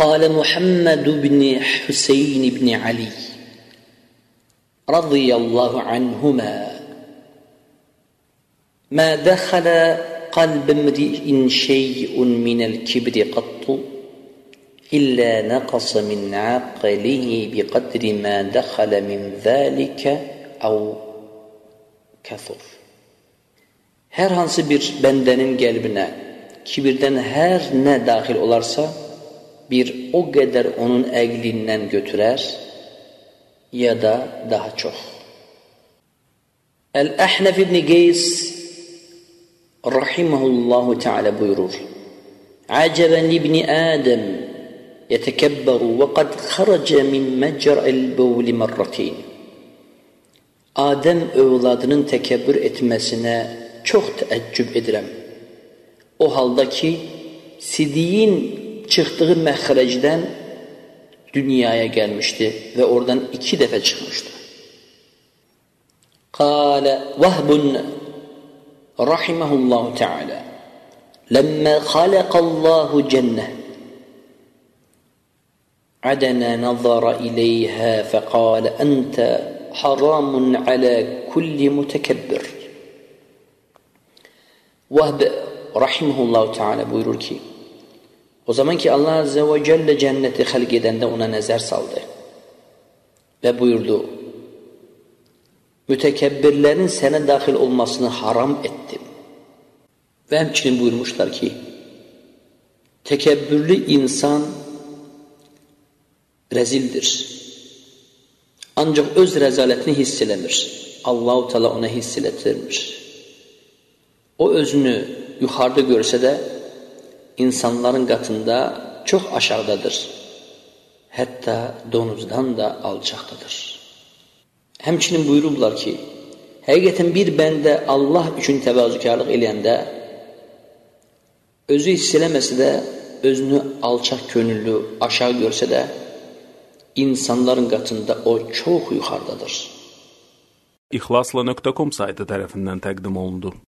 قال محمد بن حسين بن علي رضي الله عنهما ما دخل قلب امرئ شيء من الكبر قط إلا نقص من عقله بقدر ما دخل من ذلك أو كثر. Her hansı bir bendenin kalbine kibirden her ne dahil olarsa bir o kadar onun əqlindən götürer ya da daha çok. El-Ahnaf ibn Qays rahimahullahu teala buyurur: Aceben ibn Adem yetekebberu ve kad kharaca min mecra'il bevli merratin. Adem evladının tekebbür etmesine çok teəccüb edirəm. O halda ki, sidiyin çıktığı məxrəcdən dünyaya gelmişti ve oradan 2 defa çıkmıştı. Qala Vahbun rahimahullahu teala lemma khalaqallahu cenneh adana nazara ileyha faqala ente haramun ala kulli mutekebbir. Vahb rahimahullahu teala buyurur ki, o zaman ki Allah Azze ve Celle cenneti halk edende ona nazar saldı ve buyurdu: mütekebbirlerin sana dahil olmasını haram ettim. Ve hemçinin buyurmuşlar ki, tekebbürlü insan rezildir. Ancak öz rezaletini hisselemir. Allah-u Teala ona hissettirmiş. O özünü yukarıda görse de insanların katında çok aşağıdadır. Hatta donuzdan da alçaktadır. Hemçinin buyururlar ki, həqiqətən bir bəndə Allah üçün təvazükarlıq eləyəndə, özü hiss eləməsə də, özünü alçaq könüllü aşağı görsə də, insanların qatında o çox yuxarıdadır. İxlasla.com saytı tərəfindən təqdim olundu.